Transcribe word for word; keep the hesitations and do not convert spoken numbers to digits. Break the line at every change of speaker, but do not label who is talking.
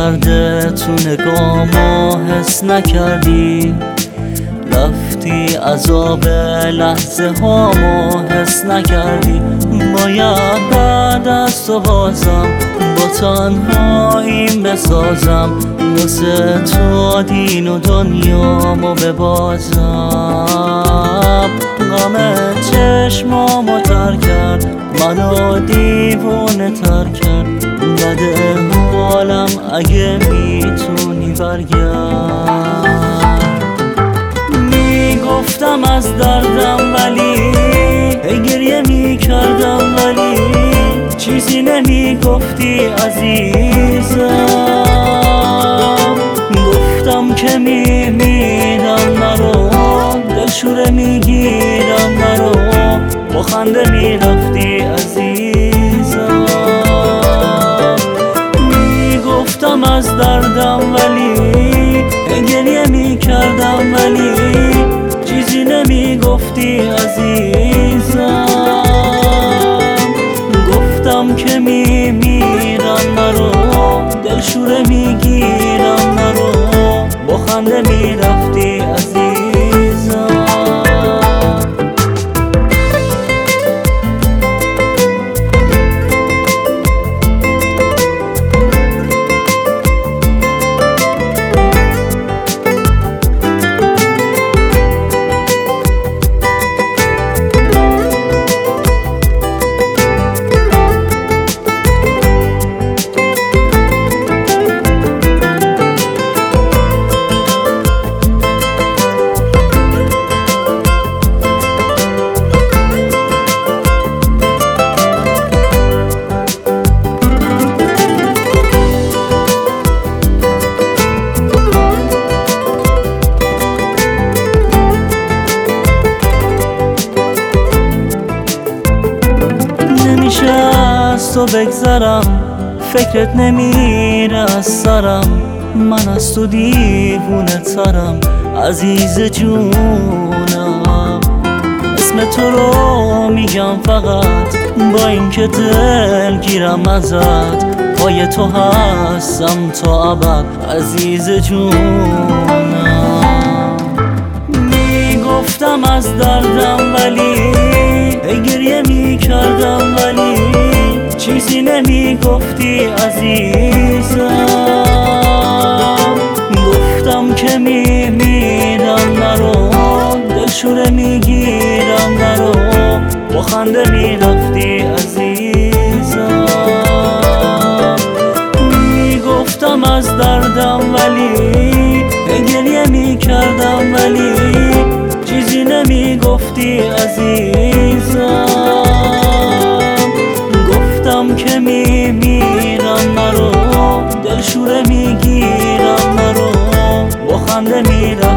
درد تو نگامو حس نکردی، رفتی عذاب لحظه هامو حس نکردی. باید بعد از تو بازم با تنهاییم بسازم، واسه تو دین و دنیامو ببازم. غم چشمامو تر کرد، منو دیوونه تر کرد. بده حالم اگه میتونی برگرد. میگفتم از دردم ولی هی گریه میکردم، ولی چیزی نمیگفتی عزیزم. گفتم که میمیرم نرو، دلشوره میگیرم نرو، با خنده میرفتی عزیزم. میگفتم از دردم ولی گریه میکردم، ولی چیزی نمیگفتی عزیزم. گفتم که میمیرم نرو، دلشوره میگیرم نرو، با خنده میرفتی عزیزم. نمیشه از تو بگذرم، فکرت نمیره از سرم. من از تو دیوونه ترم عزیز جونم. اسم تو رو میگم فقط با این که دل گیرم ازت. پای تو هستم تا ابد عزیز جونم. میگفتم از دردم ولی ای گریه میکردم، ولی چیزی نمیگفتی عزیزم. گفتم که میمیرم نرو، دلشوره میگیرم نرو، با خنده میرفتی عزیزم. میگفتم از دردم ولی گریه میکردم، ولی چیزی نمیگفتی عزیزم. گفتم که میمیرم نرو، دلشوره میگیرم نرو، با خنده میرم